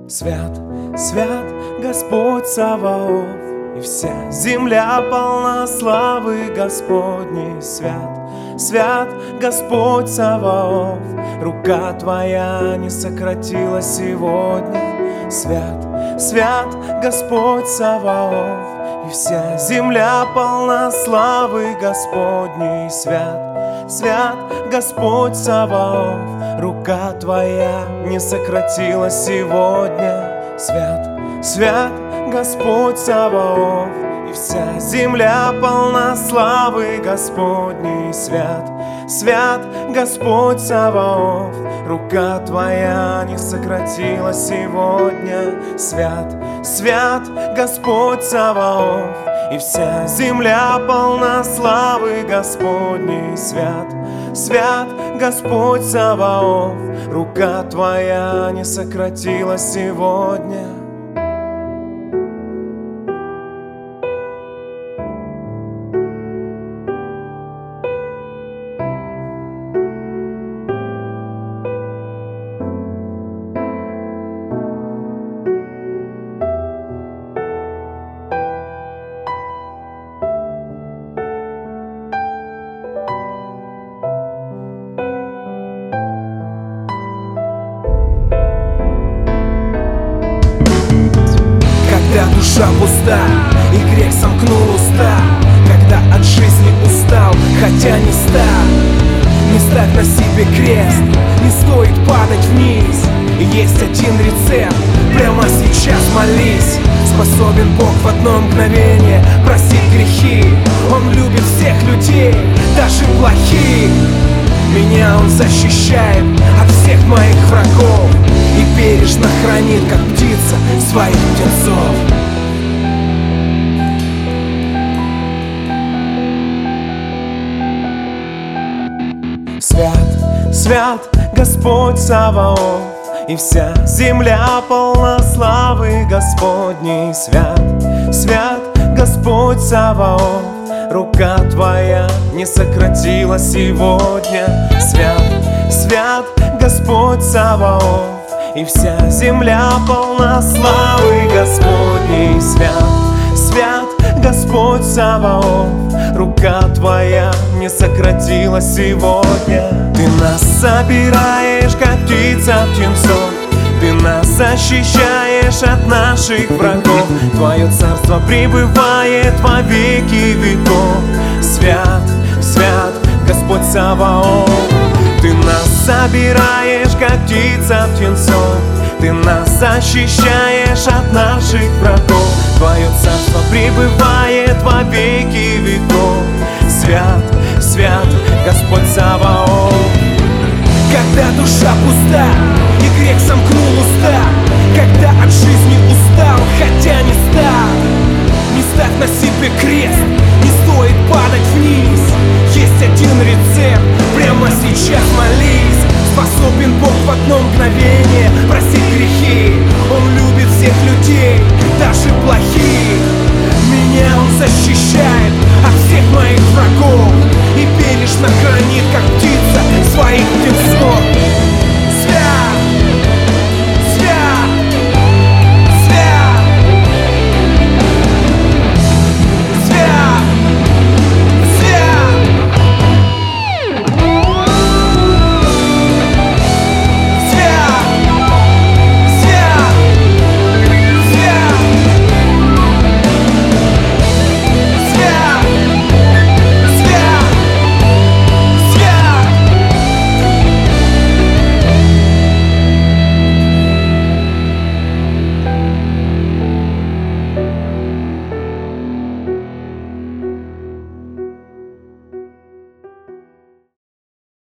Свят, свят Господь Саваоф, и вся земля полна славы Господней. Свят, свят Господь Саваоф, рука Твоя не сократилась сегодня. Свят, свят Господь Саваоф, и вся земля полна славы Господней. Свят, свят Господь Саваоф, рука Твоя не сократилась сегодня. Свят, свят Господь Саваоф, и вся земля полна славы Господней. Свят, свят Господь Саваоф, рука Твоя не сократилась сегодня. Свят, свят Господь Саваоф, и вся земля полна славы Господней. Свят, свят Господь Саваоф, рука Твоя не сократилась сегодня. Когда душа пуста и грех сомкнул уста, когда от жизни устал, хотя не стал. Не ставь на себе крест, не стоит падать вниз. Есть один рецепт, прямо сейчас молись. Способен Бог в одно мгновение простить грехи. Он любит всех людей, даже плохих. Меня Он защищает от всех моих врагов и бережно хранит, как птица, своих птенцов. Свят, свят Господь Саваоф, и вся земля полна славы Господней. Свят, свят Господь Саваоф, рука Твоя не сократилась сегодня. Свят, свят Господь Саваоф, и вся земля полна славы Господней. Свят, свят Господь Саваоф, рука Твоя не сократилась сегодня. Ты нас собираешь, как птица птенцов, Ты нас защищаешь от наших врагов. Твое царство пребывает во веки веков. Свят, свят Господь Саваоф, Ты нас собираешь, как птица птенцов, Ты нас защищаешь от наших врагов. Твое царство пребывает во веки веков. Свят, свят Господь Саваоф. Когда душа пуста и грех сомкнул